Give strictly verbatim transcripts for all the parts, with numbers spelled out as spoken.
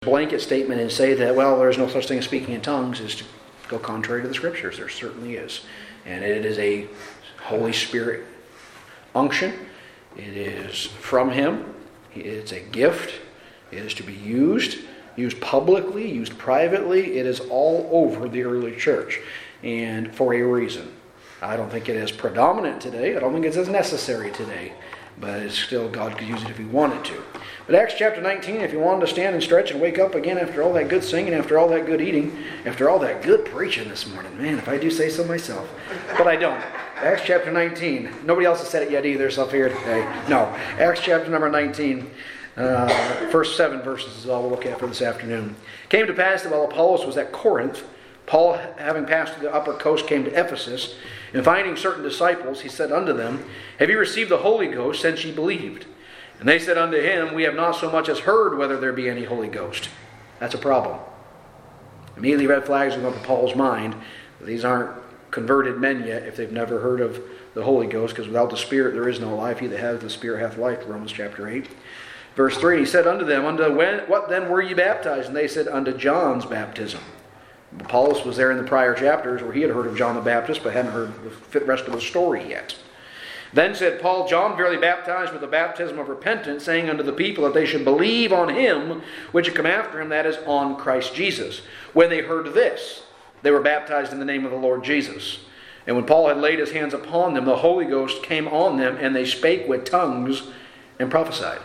Blanket statement and say that, well, there's no such thing as speaking in tongues is to go contrary to the Scriptures. There certainly is. And it is a Holy Spirit unction. It is from Him. It's a gift. It is to be used, used publicly, used privately. It is all over the early church, and for a reason. I don't think it is predominant today. I don't think it's as necessary today. But it's still, God could use it if He wanted to. But Acts chapter nineteen, if you wanted to stand and stretch and wake up again after all that good singing, after all that good eating, after all that good preaching this morning. Man, if I do say so myself. But I don't. Acts chapter nineteen. Nobody else has said it yet either, so I figured, hey, no. Acts chapter number nineteen. Uh, first seven verses is all we'll look at for this afternoon. Came to pass that while Apollos was at Corinth, Paul, having passed through the upper coast, came to Ephesus, and finding certain disciples, he said unto them, Have you received the Holy Ghost since ye believed? And they said unto him, We have not so much as heard whether there be any Holy Ghost. That's a problem. Immediately red flags went up in Paul's mind. These aren't converted men yet if they've never heard of the Holy Ghost, because without the Spirit there is no life. He that hath the Spirit hath life, Romans chapter eight. Verse three, he said unto them, Unto when, what then were ye baptized? And they said, Unto John's baptism. Apollos was there in the prior chapters where he had heard of John the Baptist, but hadn't heard the rest of the story yet. Then said Paul, John verily baptized with the baptism of repentance, saying unto the people that they should believe on him which should come after him, that is, on Christ Jesus. When they heard this, they were baptized in the name of the Lord Jesus. And when Paul had laid his hands upon them, the Holy Ghost came on them, and they spake with tongues and prophesied.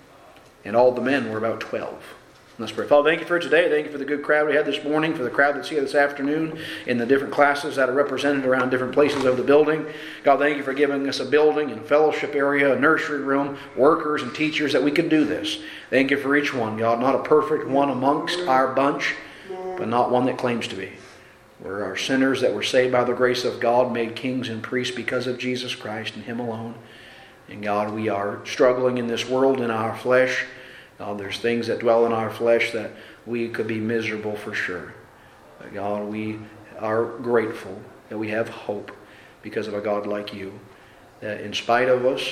And all the men were about twelve. Let's pray. Father, thank you for today. Thank you for the good crowd we had this morning, for the crowd that's here this afternoon, in the different classes that are represented around different places of the building. God, thank you for giving us a building and a fellowship area, a nursery room, workers and teachers that we could do this. Thank you for each one, God. Not a perfect one amongst our bunch, but not one that claims to be. We're our sinners that were saved by the grace of God, made kings and priests because of Jesus Christ and Him alone. And God, we are struggling in this world in our flesh. God, there's things that dwell in our flesh that we could be miserable for sure. But God, we are grateful that we have hope because of a God like you. That in spite of us,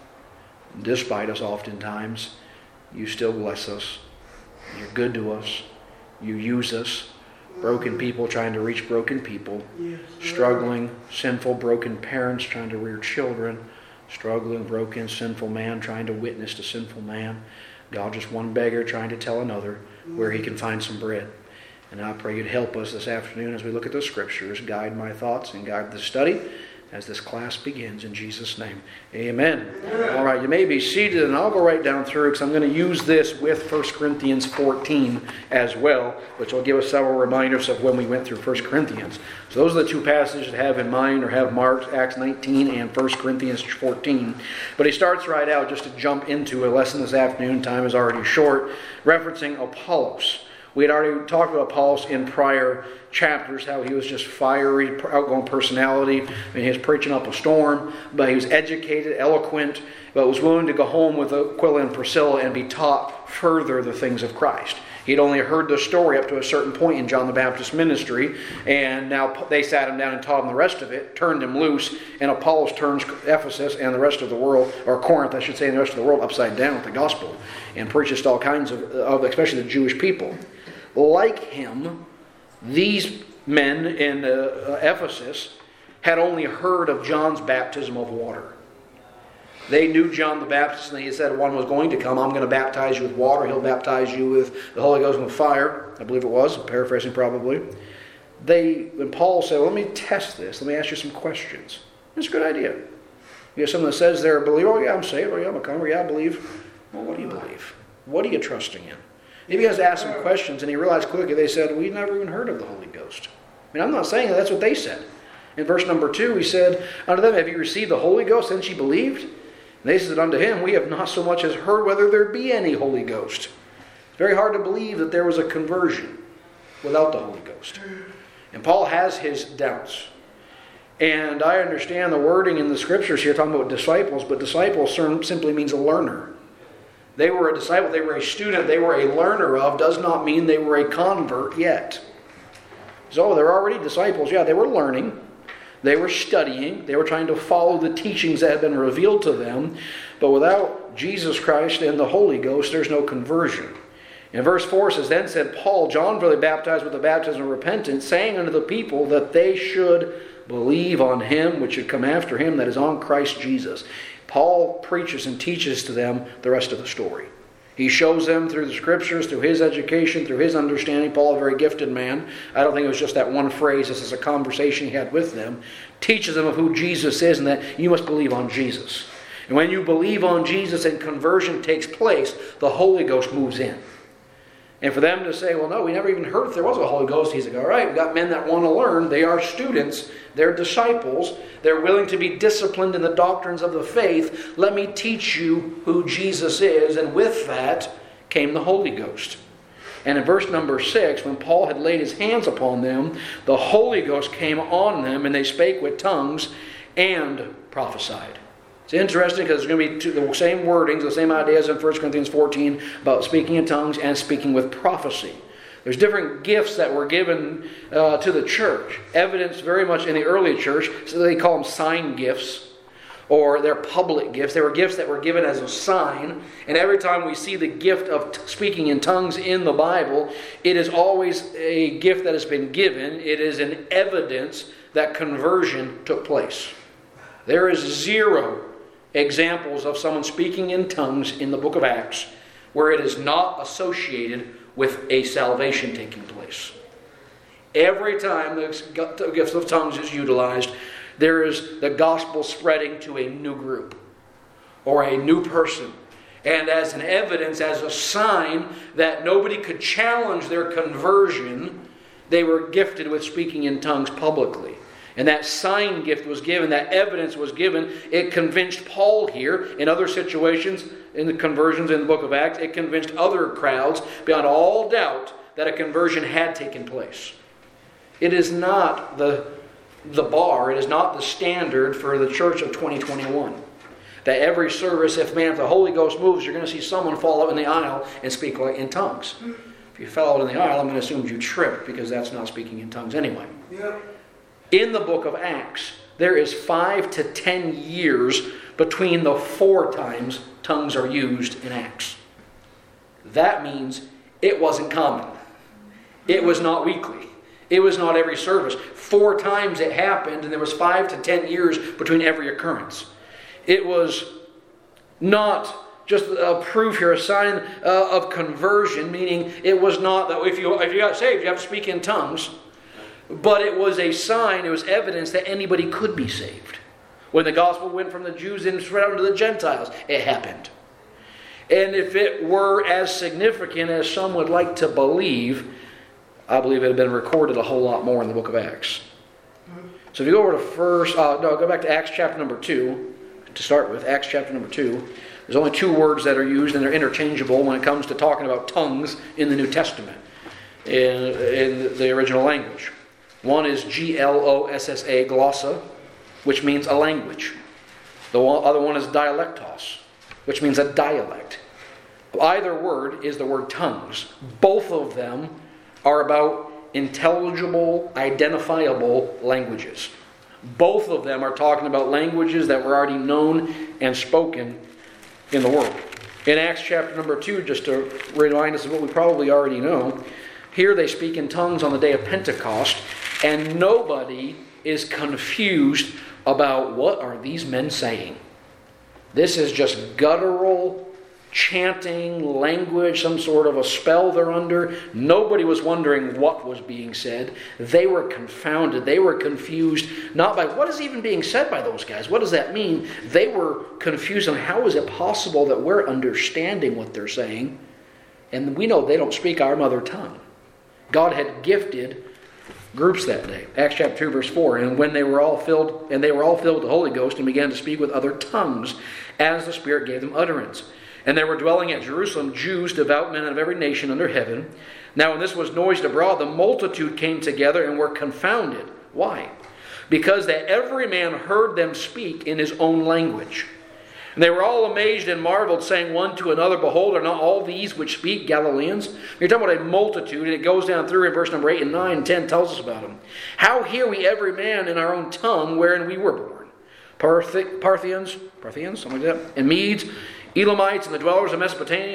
despite us oftentimes, you still bless us. You're good to us. You use us. Broken people trying to reach broken people. Struggling, sinful, broken parents trying to rear children. Struggling, broken, sinful man trying to witness to sinful man. God, just one beggar trying to tell another where he can find some bread. And I pray you'd help us this afternoon as we look at the Scriptures. Guide my thoughts and guide the study as this class begins in Jesus' name. Amen. Amen. All right, you may be seated, and I'll go right down through because I'm going to use this with First Corinthians fourteen as well, which will give us several reminders of when we went through First Corinthians. So those are the two passages to have in mind or have marked, Acts nineteen and First Corinthians fourteen. But he starts right out just to jump into a lesson this afternoon. Time is already short, referencing Apollos. We had already talked about Apollos in prior chapters, how he was just fiery, outgoing personality. I mean, he was preaching up a storm, but he was educated, eloquent, but was willing to go home with Aquila and Priscilla and be taught further the things of Christ. He'd only heard the story up to a certain point in John the Baptist's ministry, and now they sat him down and taught him the rest of it, turned him loose, and Apollos turns Ephesus and the rest of the world, or Corinth, I should say, and the rest of the world upside down with the gospel, and preaches to all kinds of, of especially the Jewish people. Like him, these men in uh, Ephesus had only heard of John's baptism of water. They knew John the Baptist, and he said one was going to come. I'm going to baptize you with water. He'll baptize you with the Holy Ghost and with fire. I believe it was, paraphrasing probably. They, when Paul said, well, let me test this. Let me ask you some questions. It's a good idea. You have someone that says they're a believer. Oh, yeah, I'm saved. Oh, yeah, I'm a convert. Yeah, I believe. Well, what do you believe? What are you trusting in? He begins to ask some questions, and he realized quickly they said, we've never even heard of the Holy Ghost. I mean, I'm not saying that. That's what they said. In verse number two, he said, unto them, have you received the Holy Ghost since ye believed? And they said unto him, we have not so much as heard whether there be any Holy Ghost. It's very hard to believe that there was a conversion without the Holy Ghost. And Paul has his doubts. And I understand the wording in the Scriptures here talking about disciples, but disciples simply means a learner. They were a disciple, they were a student, they were a learner of, does not mean they were a convert yet. So they're already disciples. Yeah, they were learning. They were studying. They were trying to follow the teachings that had been revealed to them. But without Jesus Christ and the Holy Ghost, there's no conversion. In verse four it says, Then said Paul, John verily baptized with the baptism of repentance, saying unto the people that they should believe on him which should come after him, that is on Christ Jesus. Paul preaches and teaches to them the rest of the story. He shows them through the scriptures, through his education, through his understanding. Paul, a very gifted man. I don't think it was just that one phrase. This is a conversation he had with them. Teaches them of who Jesus is and that you must believe on Jesus. And when you believe on Jesus and conversion takes place, the Holy Ghost moves in. And for them to say, well, no, we never even heard if there was a Holy Ghost. He's like, all right, we've got men that want to learn. They are students. They're disciples. They're willing to be disciplined in the doctrines of the faith. Let me teach you who Jesus is. And with that came the Holy Ghost. And in verse number six, when Paul had laid his hands upon them, the Holy Ghost came on them, and they spake with tongues and prophesied. It's interesting because there's going to be two, the same wordings, the same ideas in First Corinthians fourteen about speaking in tongues and speaking with prophecy. There's different gifts that were given uh, to the church. Evidence very much in the early church, so they call them sign gifts, or they're public gifts. They were gifts that were given as a sign. And every time we see the gift of t- speaking in tongues in the Bible, it is always a gift that has been given. It is an evidence that conversion took place. There is zero examples of someone speaking in tongues in the book of Acts where it is not associated with a salvation taking place. Every time the gift of tongues is utilized, there is the gospel spreading to a new group or a new person. And as an evidence, as a sign that nobody could challenge their conversion, they were gifted with speaking in tongues publicly. And that sign gift was given, that evidence was given. It convinced Paul here in other situations, in the conversions in the book of Acts. It convinced other crowds beyond all doubt that a conversion had taken place. It is not the, the bar, it is not the standard for the church of twenty twenty-one. That every service, if man, if the Holy Ghost moves, you're going to see someone fall out in the aisle and speak in tongues. If you fell out in the aisle, I'm going to assume you tripped, because that's not speaking in tongues anyway. Yeah. In the book of Acts, there is five to ten years between the four times tongues are used in Acts. That means it wasn't common. It was not weekly. It was not every service. Four times it happened, and there was five to ten years between every occurrence. It was not just a proof here, a sign uh, of conversion, meaning it was not that if you, if you got saved, you have to speak in tongues. But it was a sign, it was evidence that anybody could be saved. When the gospel went from the Jews and spread out to the Gentiles, it happened. And if it were as significant as some would like to believe, I believe it had been recorded a whole lot more in the book of Acts. So if you go over to first, uh, no, go back to Acts chapter number two, to start with, Acts chapter number two. There's only two words that are used, and they're interchangeable when it comes to talking about tongues in the New Testament, in, in the original language. One is G L O S S A, glossa, which means a language. The other one is dialectos, which means a dialect. Either word is the word tongues. Both of them are about intelligible, identifiable languages. Both of them are talking about languages that were already known and spoken in the world. In Acts chapter number two, just to remind us of what we probably already know, here they speak in tongues on the day of Pentecost, and nobody is confused about what are these men saying. This is just guttural, chanting language, some sort of a spell they're under. Nobody was wondering what was being said. They were confounded. They were confused, not by what is even being said by those guys. What does that mean? They were confused on how is it possible that we're understanding what they're saying, and we know they don't speak our mother tongue. God had gifted groups that day. Acts chapter two, verse four. And when they were all filled, and they were all filled with the Holy Ghost, and began to speak with other tongues, as the Spirit gave them utterance. And there were dwelling at Jerusalem Jews, devout men of every nation under heaven. Now when this was noised abroad, the multitude came together and were confounded. Why? Because that every man heard them speak in his own language. And they were all amazed and marveled, saying one to another, Behold, are not all these which speak Galileans? You're talking about a multitude, and it goes down through in verse number eight and nine and ten tells us about them. How hear we every man in our own tongue wherein we were born? Parth- Parthians, Parthians, something like that, and Medes, Elamites, and the dwellers of Mesopotamia,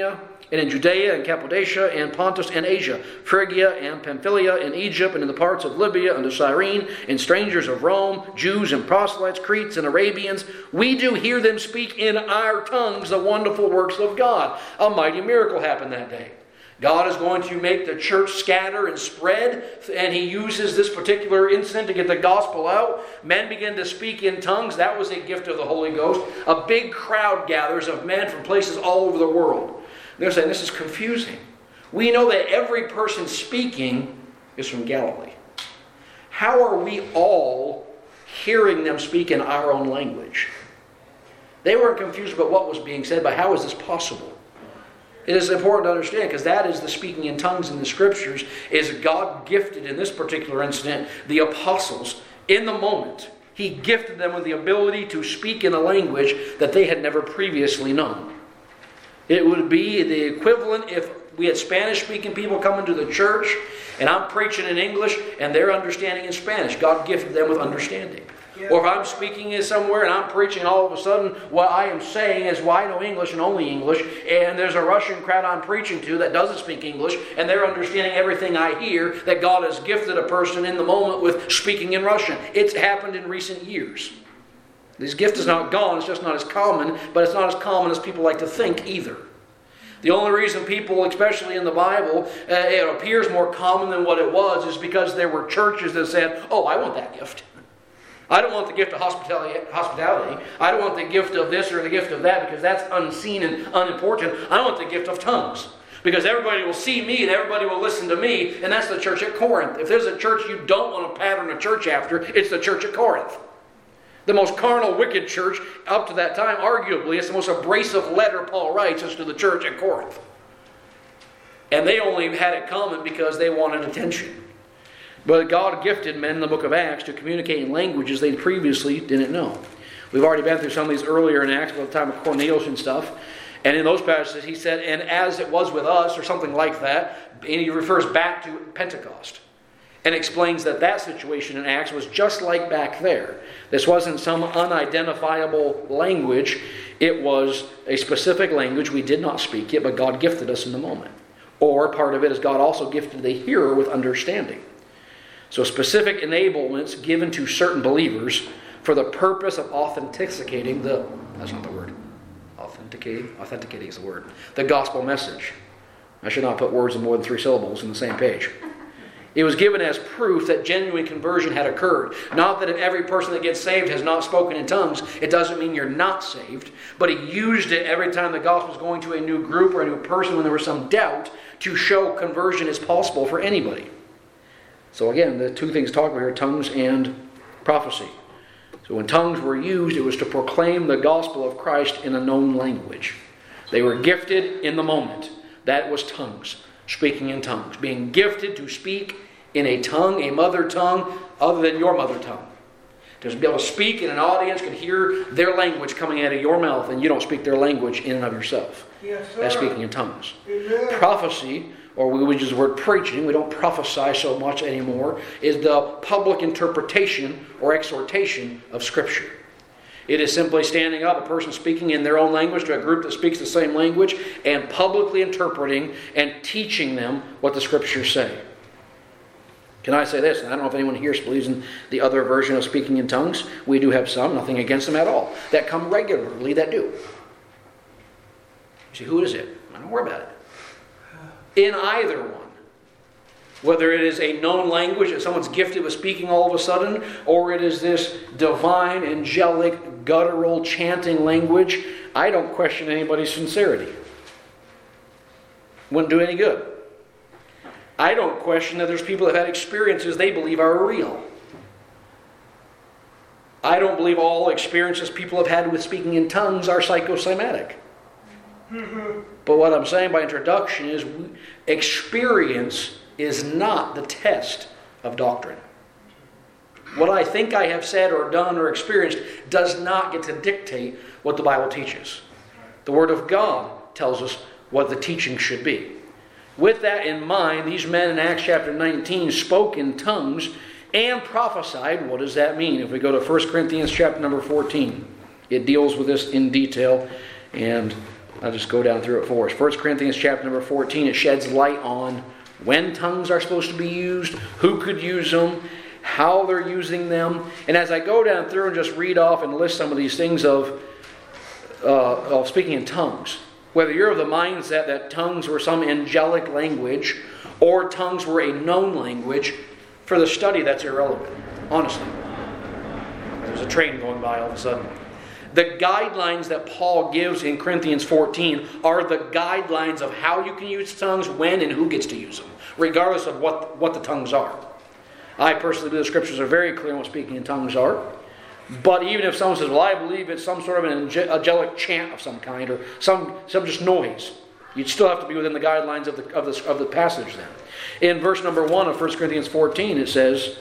and in Judea and Cappadocia and Pontus and Asia, Phrygia and Pamphylia and Egypt and in the parts of Libya unto Cyrene, and strangers of Rome, Jews and proselytes, Cretes and Arabians, we do hear them speak in our tongues the wonderful works of God. A mighty miracle happened that day. God is going to make the church scatter and spread, and he uses this particular incident to get the gospel out. Men begin to speak in tongues. That was a gift of the Holy Ghost. A big crowd gathers of men from places all over the world. They're saying, this is confusing. We know that every person speaking is from Galilee. How are we all hearing them speak in our own language? They weren't confused about what was being said, but how is this possible? It is important to understand, because that is the speaking in tongues in the Scriptures, is God gifted in this particular incident the apostles in the moment. He gifted them with the ability to speak in a language that they had never previously known. It would be the equivalent if we had Spanish-speaking people come into the church, and I'm preaching in English, and they're understanding in Spanish. God gifted them with understanding. Yeah. Or if I'm speaking in somewhere and I'm preaching, all of a sudden what I am saying is, well, I know English and only English, and there's a Russian crowd I'm preaching to that doesn't speak English, and they're understanding everything I hear, that God has gifted a person in the moment with speaking in Russian. It's happened in recent years. This gift is not gone, it's just not as common, but it's not as common as people like to think either. The only reason people, especially in the Bible, uh, it appears more common than what it was is because there were churches that said, oh, I want that gift. I don't want the gift of hospitality, hospitality. I don't want the gift of this or the gift of that, because that's unseen and unimportant. I want the gift of tongues, because everybody will see me and everybody will listen to me, and that's the church at Corinth. If there's a church you don't want to pattern a church after, it's the church at Corinth. The most carnal, wicked church up to that time, arguably, it's the most abrasive letter Paul writes is to the church at Corinth. And they only had it common because they wanted attention. But God gifted men in the book of Acts to communicate in languages they previously didn't know. We've already been through some of these earlier in Acts, about the time of Cornelius and stuff. And in those passages he said, and as it was with us, or something like that. And he refers back to Pentecost. And explains that that situation in Acts was just like back there. This wasn't some unidentifiable language. It was a specific language. We did not speak it, but God gifted us in the moment. Or part of it is God also gifted the hearer with understanding. So specific enablements given to certain believers for the purpose of authenticating the, that's not the word, authenticating, authenticating is the word, the gospel message. I should not put words of more than three syllables in the same page. It was given as proof that genuine conversion had occurred. Not that if every person that gets saved has not spoken in tongues, it doesn't mean you're not saved. But he used it every time the gospel was going to a new group or a new person when there was some doubt to show conversion is possible for anybody. So again, the two things talked about here, tongues and prophecy. So when tongues were used, it was to proclaim the gospel of Christ in a known language. They were gifted in the moment. That was tongues, speaking in tongues. Being gifted to speak in a tongue, a mother tongue, other than your mother tongue. To be able to speak and an audience can hear their language coming out of your mouth, and you don't speak their language in and of yourself. Yes, sir. That's speaking in tongues. Amen. Prophecy, or we would use the word preaching, we don't prophesy so much anymore, is the public interpretation or exhortation of Scripture. It is simply standing up, a person speaking in their own language to a group that speaks the same language, and publicly interpreting and teaching them what the Scriptures say. Can I say this? And I don't know if anyone here believes in the other version of speaking in tongues. We do have some, nothing against them at all, that come regularly that do. You see, who is it? I don't worry about it. In either one, whether it is a known language that someone's gifted with speaking all of a sudden, or it is this divine, angelic, guttural, chanting language, I don't question anybody's sincerity. Wouldn't do any good. I don't question that there's people that have had experiences they believe are real. I don't believe all experiences people have had with speaking in tongues are psychosomatic. Mm-hmm. But what I'm saying by introduction is experience is not the test of doctrine. What I think I have said or done or experienced does not get to dictate what the Bible teaches. The Word of God tells us what the teaching should be. With that in mind, these men in Acts chapter nineteen spoke in tongues and prophesied. What does that mean? If we go to First Corinthians chapter number fourteen, it deals with this in detail. And I'll just go down through it for us. First Corinthians chapter number fourteen, it sheds light on when tongues are supposed to be used, who could use them, how they're using them. And as I go down through and just read off and list some of these things of, uh, of speaking in tongues, whether you're of the mindset that tongues were some angelic language or tongues were a known language, for the study that's irrelevant, honestly. There's a train going by all of a sudden. The guidelines that Paul gives in Corinthians fourteen are the guidelines of how you can use tongues, when, and who gets to use them, regardless of what, what the tongues are. I personally believe the Scriptures are very clear on what speaking in tongues are. But even if someone says, well, I believe it's some sort of an angelic chant of some kind, or some, some just noise, you'd still have to be within the guidelines of the, of the, of the passage then. In verse number one of First Corinthians fourteen, it says,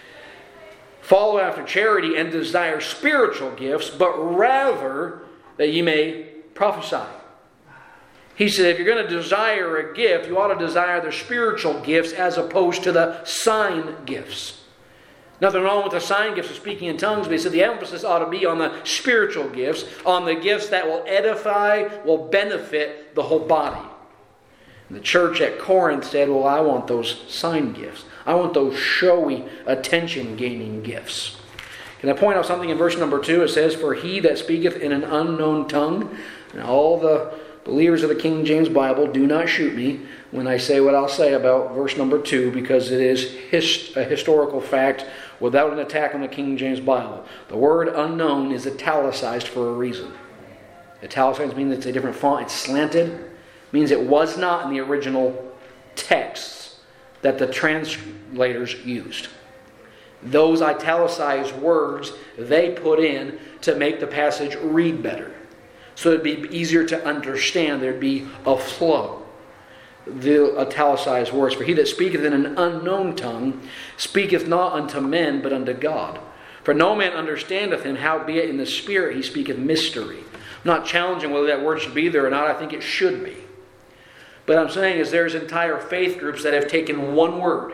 follow after charity and desire spiritual gifts, but rather that ye may prophesy. He said, if you're going to desire a gift, you ought to desire the spiritual gifts as opposed to the sign gifts. Nothing wrong with the sign gifts of speaking in tongues, but he said the emphasis ought to be on the spiritual gifts, on the gifts that will edify, will benefit the whole body. And the church at Corinth said, well, I want those sign gifts. I want those showy, attention-gaining gifts. Can I point out something in verse number two? It says, for he that speaketh in an unknown tongue. And all the believers of the King James Bible, do not shoot me when I say what I'll say about verse number two, because it is his, a historical fact without an attack on the King James Bible. The word unknown is italicized for a reason. Italicized means it's a different font. It's slanted. It means it was not in the original texts that the translators used. Those italicized words they put in to make the passage read better. So it'd be easier to understand. There'd be a flow. The italicized words. For he that speaketh in an unknown tongue speaketh not unto men, but unto God. For no man understandeth him, howbeit in the Spirit he speaketh mystery. I'm not challenging whether that word should be there or not. I think it should be. But I'm saying is there's entire faith groups that have taken one word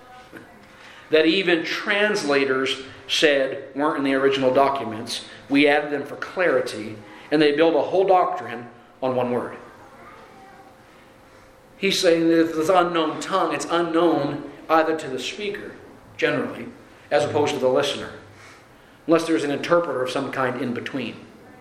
that even translators said weren't in the original documents. We added them for clarity, and they build a whole doctrine on one word. He's saying that if it's unknown tongue, it's unknown either to the speaker, generally, as opposed to the listener, unless there's an interpreter of some kind in between.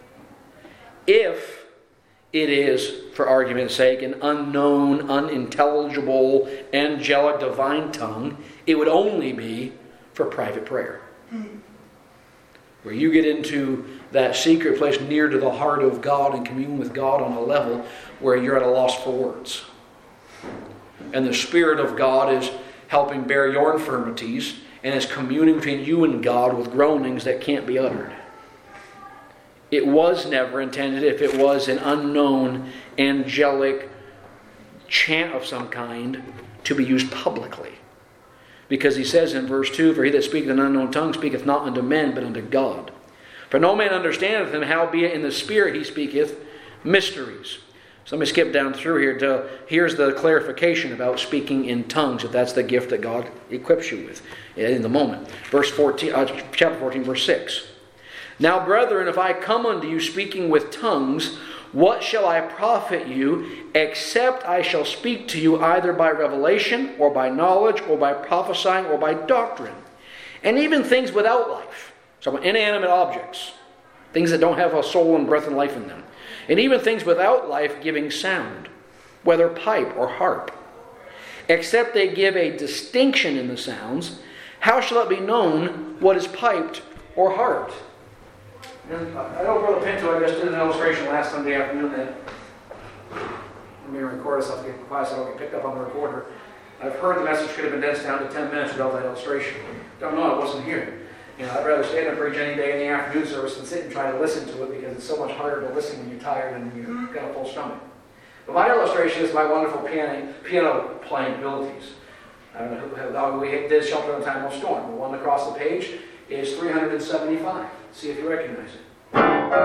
If it is, for argument's sake, an unknown, unintelligible, angelic, divine tongue, it would only be for private prayer. Where you get into that secret place near to the heart of God and commune with God on a level where you're at a loss for words. And the Spirit of God is helping bear your infirmities and is communing between you and God with groanings that can't be uttered. It was never intended, if it was an unknown angelic chant of some kind, to be used publicly. Because he says in verse two, for he that speaketh in an unknown tongue speaketh not unto men, but unto God. For no man understandeth him, howbeit in the Spirit he speaketh mysteries. So let me skip down through here. To, here's the clarification about speaking in tongues, if that's the gift that God equips you with in the moment. Verse fourteen, uh, chapter fourteen, verse six. Now, brethren, if I come unto you speaking with tongues, what shall I profit you, except I shall speak to you either by revelation, or by knowledge, or by prophesying, or by doctrine? And even things without life, so inanimate objects, things that don't have a soul and breath and life in them. And even things without life giving sound, whether pipe or harp. Except they give a distinction in the sounds, how shall it be known what is piped or harped? And I know Brother Pinto, I just did an illustration last Sunday afternoon that let me record this, I'll get class, I don't get picked up on the recorder. I've heard the message could have been condensed down to ten minutes without that illustration. Don't know, I wasn't here. You know, I'd rather stand up preach any day in the afternoon service than sit and try to listen to it, because it's so much harder to listen when you're tired and you've got a full stomach. But my illustration is my wonderful piano, piano playing abilities. I don't know how we did Shelter in the Time of Storm. The one across the page is three hundred seventy-five. See if you recognize it.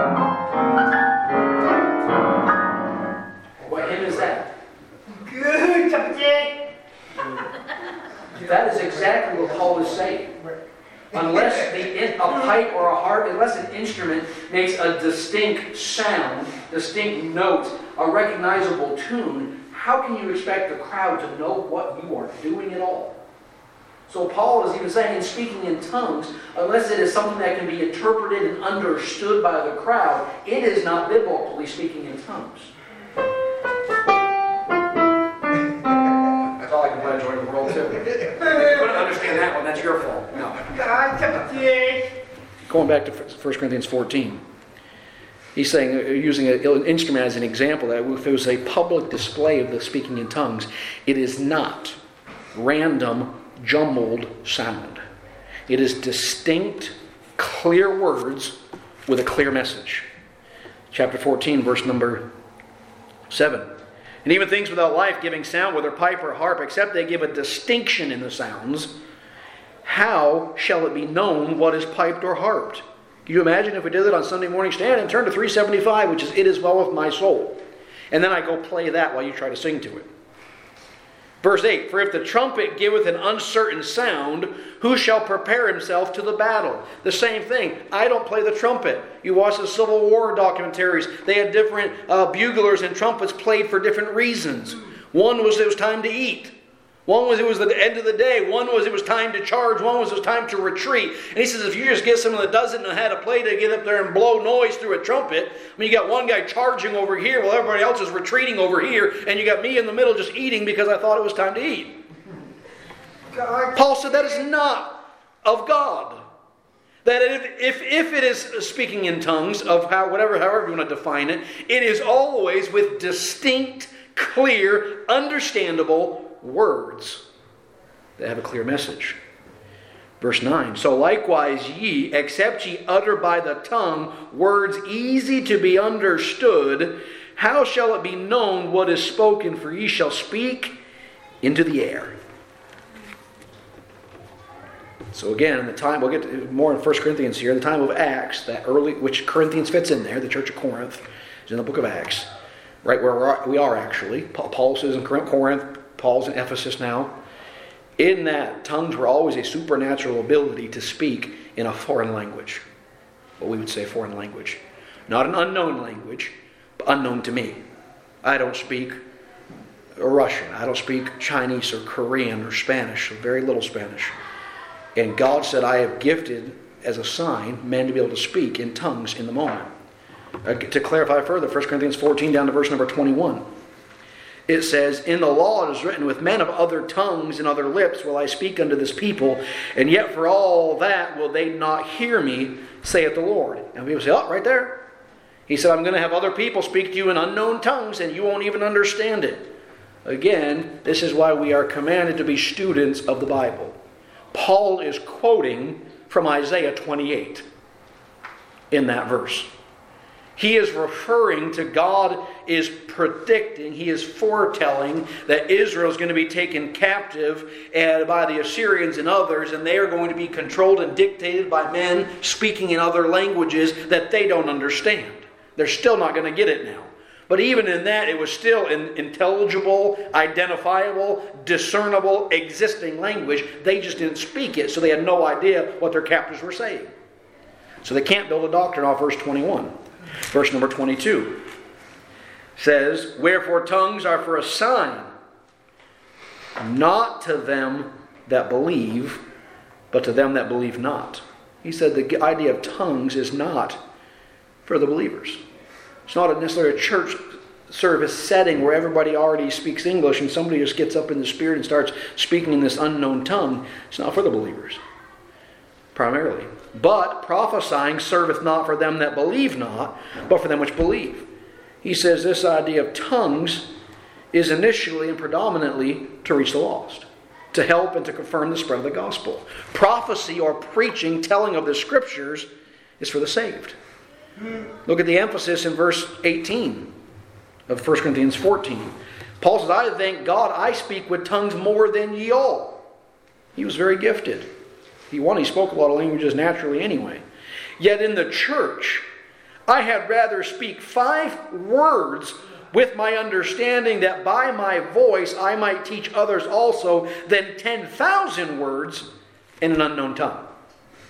What hymn is that? Good, That is exactly what Paul is saying. unless the, a pipe or a harp, unless an instrument makes a distinct sound, distinct note, a recognizable tune, how can you expect the crowd to know what you are doing at all? So Paul is even saying in speaking in tongues, unless it is something that can be interpreted and understood by the crowd, it is not biblically speaking in tongues. That's all I can play Joy of the World too. If you couldn't understand that one, that's your fault. No. Going back to First Corinthians fourteen. He's saying, using an instrument as an example, that if it was a public display of the speaking in tongues, it is not random, jumbled sound. It is distinct, clear words with a clear message. Chapter fourteen, verse number seven. And even things without life giving sound, whether pipe or harp, except they give a distinction in the sounds, how shall it be known what is piped or harped? Can you imagine if we did it on Sunday morning? Stand and turn to three seventy-five, which is It Is Well With My Soul. And then I go play that while you try to sing to it. Verse eight, for if the trumpet giveth an uncertain sound, who shall prepare himself to the battle? The same thing. I don't play the trumpet. You watch the Civil War documentaries. They had different uh, buglers and trumpets played for different reasons. One was it was time to eat. One was it was the end of the day. One was it was time to charge. One was it was time to retreat. And he says if you just get someone that doesn't know how to play to get up there and blow noise through a trumpet, I mean you got one guy charging over here while everybody else is retreating over here, and you got me in the middle just eating because I thought it was time to eat. Paul said that is not of God. That if, if, if it is speaking in tongues of how whatever however you want to define it, it is always with distinct, clear, understandable words that have a clear message. Verse nine, so likewise ye, except ye utter by the tongue words easy to be understood, how shall it be known what is spoken? For ye shall speak into the air. So again, in the time, we'll get to more in First Corinthians here, the time of Acts, that early, which Corinthians fits in there, the church of Corinth, is in the book of Acts, right where we are actually. Paul says in Corinth, Paul's in Ephesus now. In that, tongues were always a supernatural ability to speak in a foreign language. What we would say foreign language. Not an unknown language, but unknown to me. I don't speak Russian. I don't speak Chinese or Korean or Spanish, or very little Spanish. And God said, I have gifted as a sign men to be able to speak in tongues in the moment. Uh, to clarify further, First Corinthians fourteen down to verse number twenty-one. It says, in the law it is written, with men of other tongues and other lips will I speak unto this people, and yet for all that will they not hear me, saith the Lord. And people say, oh, right there. He said, I'm going to have other people speak to you in unknown tongues, and you won't even understand it. Again, this is why we are commanded to be students of the Bible. Paul is quoting from Isaiah twenty-eight in that verse. He is referring to God is predicting, he is foretelling that Israel is going to be taken captive by the Assyrians and others, and they are going to be controlled and dictated by men speaking in other languages that they don't understand. They're still not going to get it now. But even in that, it was still an intelligible, identifiable, discernible, existing language. They just didn't speak it, so they had no idea what their captors were saying. So they can't build a doctrine off verse twenty-one. Verse number twenty-two says, wherefore tongues are for a sign, not to them that believe, but to them that believe not. He said the idea of tongues is not for the believers. It's not necessarily a church service setting where everybody already speaks English and somebody just gets up in the Spirit and starts speaking in this unknown tongue. It's not for the believers, primarily. But prophesying serveth not for them that believe not, but for them which believe. He says this idea of tongues is initially and predominantly to reach the lost, to help and to confirm the spread of the gospel. Prophecy or preaching, telling of the scriptures, is for the saved. Look at the emphasis in verse eighteen of First Corinthians fourteen. Paul says, I thank God I speak with tongues more than ye all. He was very gifted. He, one, he spoke a lot of languages naturally anyway. Yet in the church, I had rather speak five words with my understanding that by my voice I might teach others also than ten thousand words in an unknown tongue.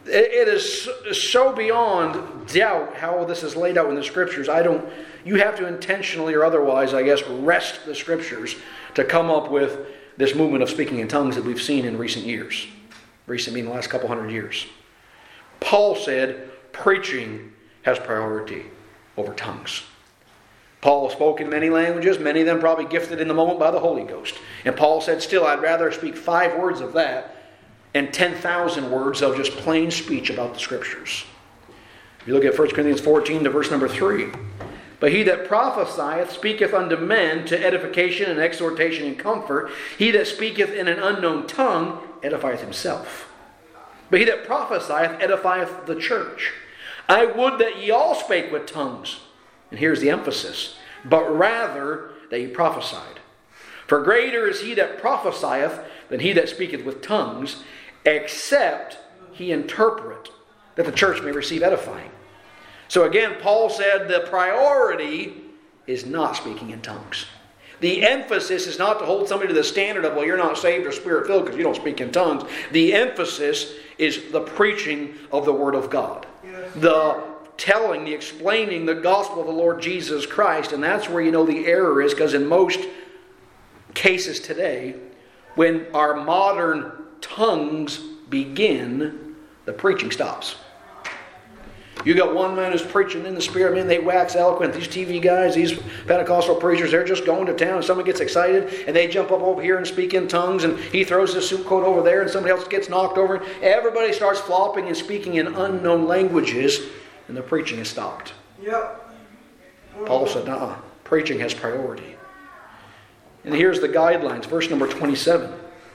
It is so beyond doubt how this is laid out in the Scriptures. I don't. You have to intentionally or otherwise, I guess, wrest the Scriptures to come up with this movement of speaking in tongues that we've seen in recent years. Recent meaning the last couple hundred years. Paul said preaching has priority over tongues. Paul spoke in many languages, many of them probably gifted in the moment by the Holy Ghost. And Paul said, still, I'd rather speak five words of that and ten thousand words of just plain speech about the Scriptures. If you look at First Corinthians fourteen to verse number three. But he that prophesieth speaketh unto men to edification and exhortation and comfort. He that speaketh in an unknown tongue edifieth himself. But he that prophesieth edifieth the church. I would that ye all spake with tongues. And here's the emphasis. But rather that ye prophesied. For greater is he that prophesieth than he that speaketh with tongues, except he interpret, that the church may receive edifying. So again, Paul said the priority is not speaking in tongues. The emphasis is not to hold somebody to the standard of, well, you're not saved or Spirit-filled because you don't speak in tongues. The emphasis is the preaching of the Word of God. Yes. The telling, the explaining the gospel of the Lord Jesus Christ. And that's where you know the error is, because in most cases today, when our modern tongues begin, the preaching stops. You got one man who's preaching in the Spirit, man, they wax eloquent. These T V guys, these Pentecostal preachers, they're just going to town and someone gets excited and they jump up over here and speak in tongues and he throws his suit coat over there and somebody else gets knocked over. Everybody starts flopping and speaking in unknown languages and the preaching is stopped. Yep. Paul said, nah, preaching has priority. And here's the guidelines, verse number twenty-seven.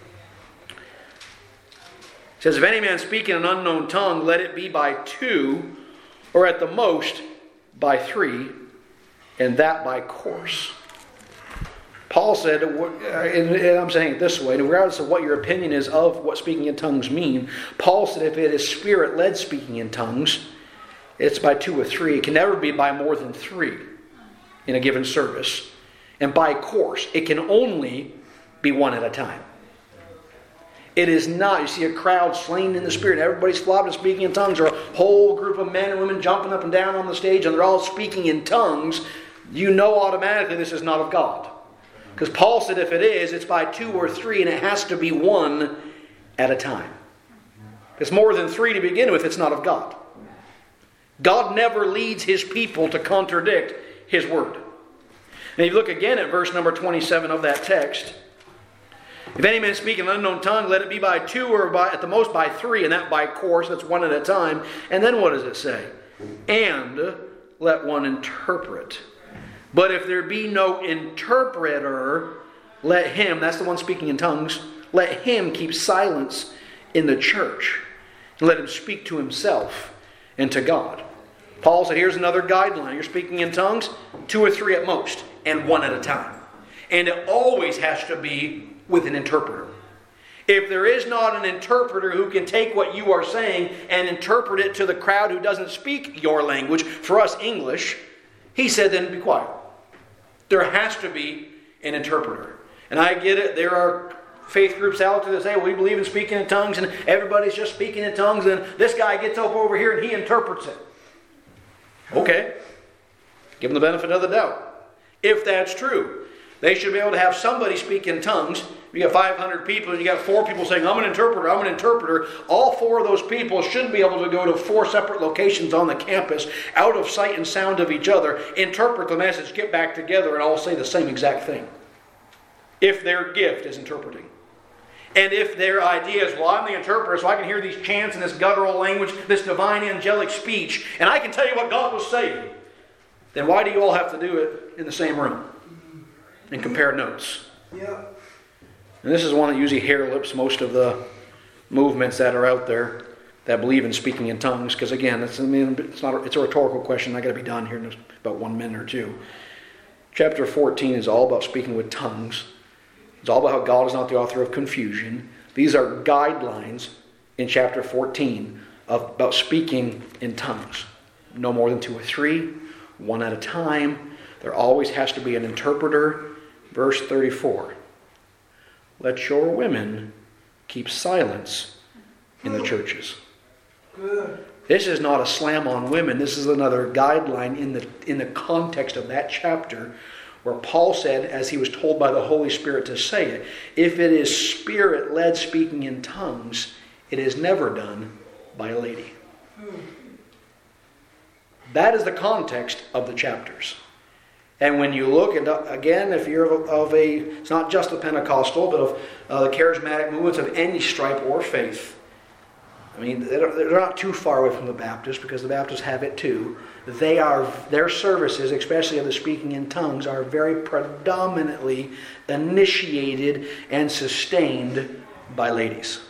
It says, if any man speak in an unknown tongue, let it be by two, or at the most by three, and that by course. Paul said, and I'm saying it this way, regardless of what your opinion is of what speaking in tongues mean, Paul said if it is Spirit-led speaking in tongues, it's by two or three. It can never be by more than three in a given service. And by course, it can only be one at a time. It is not, you see a crowd slain in the Spirit, everybody's flopping and speaking in tongues, or a whole group of men and women jumping up and down on the stage and they're all speaking in tongues. You know automatically this is not of God. Because Paul said if it is, it's by two or three and it has to be one at a time. If it's more than three to begin with, it's not of God. God never leads His people to contradict His word. And if you look again at verse number twenty-seven of that text, if any man speak in an unknown tongue, let it be by two or by, at the most by three, and that by course, that's one at a time. And then what does it say? And let one interpret. But if there be no interpreter, let him, that's the one speaking in tongues, let him keep silence in the church. And let him speak to himself and to God. Paul said, here's another guideline. You're speaking in tongues, two or three at most, and one at a time. And it always has to be with an interpreter. If there is not an interpreter who can take what you are saying and interpret it to the crowd who doesn't speak your language, for us English, he said then be quiet. There has to be an interpreter. And I get it, there are faith groups out there that say, well, we believe in speaking in tongues and everybody's just speaking in tongues and this guy gets up over here and he interprets it. Okay. Give them the benefit of the doubt. If that's true, they should be able to have somebody speak in tongues. You got five hundred people and you got four people saying, I'm an interpreter, I'm an interpreter. All four of those people should be able to go to four separate locations on the campus, out of sight and sound of each other, interpret the message, get back together, and all say the same exact thing. If their gift is interpreting. And if their idea is, well, I'm the interpreter, so I can hear these chants in this guttural language, this divine angelic speech, and I can tell you what God was saying, then why do you all have to do it in the same room and compare notes? Yeah. And this is one that usually hair lips most of the movements that are out there that believe in speaking in tongues. Because again, it's, I mean, it's not a, it's a rhetorical question. I got to be done here in about one minute or two. Chapter fourteen is all about speaking with tongues. It's all about how God is not the author of confusion. These are guidelines in chapter fourteen of, about speaking in tongues. No more than two or three, one at a time. There always has to be an interpreter. Verse thirty-four. Let your women keep silence in the churches. Good. This is not a slam on women. This is another guideline in the in the context of that chapter where Paul said, as he was told by the Holy Spirit to say it, if it is Spirit-led speaking in tongues, it is never done by a lady. That is the context of the chapters. And when you look at, again, if you're of a, of a it's not just the Pentecostal, but of uh, the charismatic movements of any stripe or faith, I mean, they're, they're not too far away from the Baptists, because the Baptists have it too. They are, their services, especially of the speaking in tongues, are very predominantly initiated and sustained by ladies.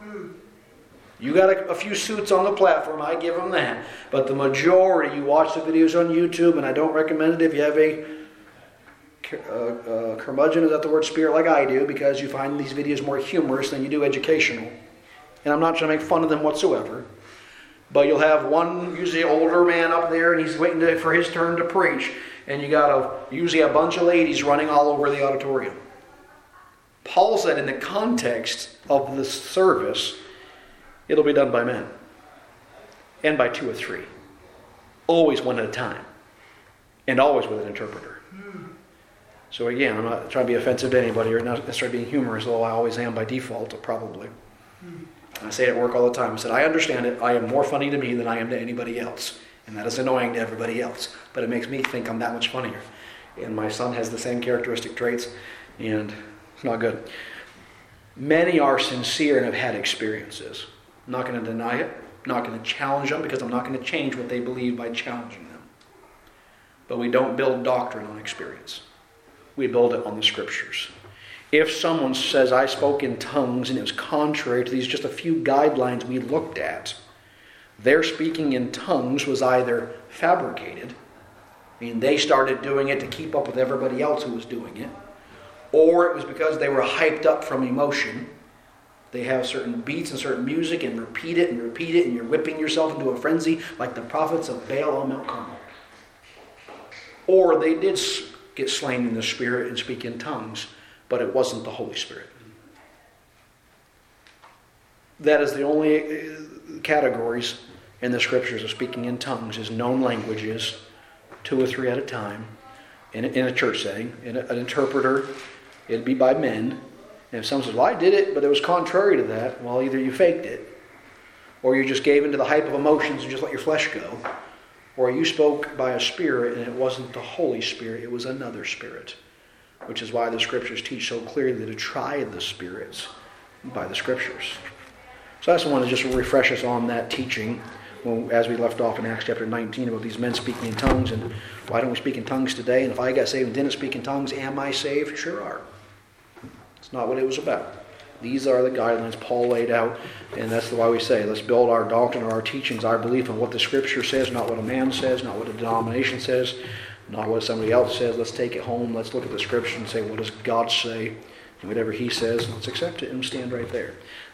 You got a, a few suits on the platform, I give them that. But the majority, you watch the videos on YouTube, and I don't recommend it if you have a uh, uh, curmudgeon, is that the word, spirit, like I do, because you find these videos more humorous than you do educational. And I'm not trying to make fun of them whatsoever. But you'll have one, usually older man up there, and he's waiting to, for his turn to preach. And you got a, usually a bunch of ladies running all over the auditorium. Paul said in the context of the service, it'll be done by men. And by two or three. Always one at a time. And always with an interpreter. So again, I'm not trying to be offensive to anybody or not necessarily being humorous, though I always am by default, probably. I say it at work all the time. I said, I understand it. I am more funny to me than I am to anybody else. And that is annoying to everybody else. But it makes me think I'm that much funnier. And my son has the same characteristic traits. And it's not good. Many are sincere and have had experiences. I'm not going to deny it. I'm not going to challenge them, because I'm not going to change what they believe by challenging them. But we don't build doctrine on experience. We build it on the Scriptures. If someone says, I spoke in tongues, and it was contrary to these just a few guidelines we looked at, their speaking in tongues was either fabricated, I mean, they started doing it to keep up with everybody else who was doing it, or it was because they were hyped up from emotion. They have certain beats and certain music and repeat it and repeat it, and you're whipping yourself into a frenzy like the prophets of Baal on Mount Carmel. Or they did get slain in the Spirit and speak in tongues, but it wasn't the Holy Spirit. That is the only categories in the Scriptures of speaking in tongues, is known languages, two or three at a time, in a, in a church setting. In a, an interpreter, it'd be by men. And if someone says, well, I did it, but it was contrary to that, well, either you faked it, or you just gave into the hype of emotions and just let your flesh go, or you spoke by a spirit and it wasn't the Holy Spirit, it was another spirit. Which is why the Scriptures teach so clearly to try the spirits by the Scriptures. So I just want to just refresh us on that teaching when, as we left off in Acts chapter nineteen about these men speaking in tongues, and why don't we speak in tongues today? And if I got saved and didn't speak in tongues, am I saved? Sure are. It's not what it was about. These are the guidelines Paul laid out, and that's why we say, let's build our doctrine or our teachings, our belief on what the Scripture says, not what a man says, not what a denomination says, not what somebody else says. Let's take it home. Let's look at the Scripture and say, what does God say? And whatever He says, let's accept it and stand right there.